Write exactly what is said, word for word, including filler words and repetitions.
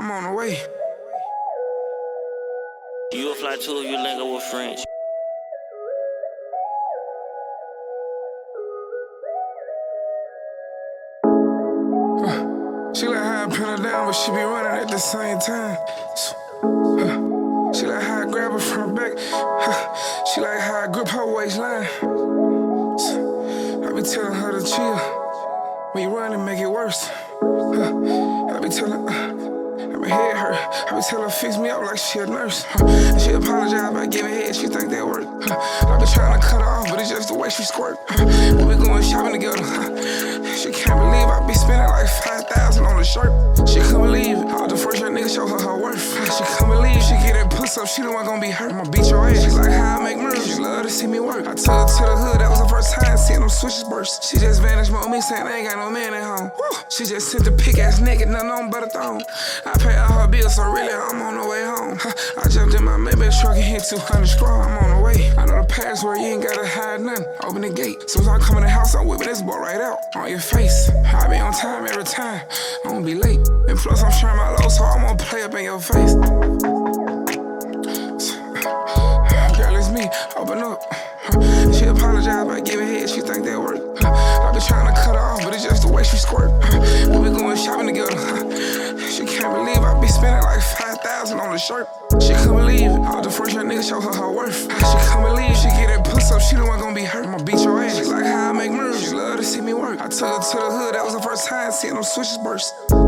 I'm on the way. You a fly too, you link up with French. Uh, she like how I pin her down, but she be running at the same time. Uh, she like how I grab her from her back. Uh, she like how I grip her waistline. I be telling her to chill. When you run and make it worse. Uh, I be telling her. My head hurt. I be telling her fix me up like she a nurse. Huh. She apologize by giving head, she think that work. Huh. I be trying to cut her off, but it's just the way she squirt. Huh. When we going shopping together, huh. She can't believe I be spending like five thousand on the shirt. She couldn't believe I was the first young nigga show her her worth. Huh. She couldn't believe she get that puss up, she the one gon' be hurt. I'ma beat your ass. She like how I make murder. She love to see me work. I took her to the hood, that was her first time seeing them switches burst. She just vanished on me saying I ain't got no man at home. Woo. She just sent the pick ass naked, nothing on but a thong. I pay all her bills, so really I'm on the way home. I jumped in my Maybach truck and hit two hundred strong. I'm on the way. I know the password, you ain't gotta hide nothing. Open the gate. Soon as I come in the house, I'm whipping this boy right out on your face. I be on time every time. I won't be late. And plus I'm trying my low, so I'm gonna play up in your face. Girl, it's me. Open up. She apologize by giving head, she think that work. I be trying to cut her off, but it's just the way she squirt. When we going shopping together, she can't believe I be spending like five thousand on the shirt. She couldn't believe I was the first young nigga show her her worth. She couldn't believe she get that puss up, she the one gon' be hurt. I'ma beat your ass. She like how I make murder. She love to see me work. I took her to the hood, that was the first time seeing them switches burst.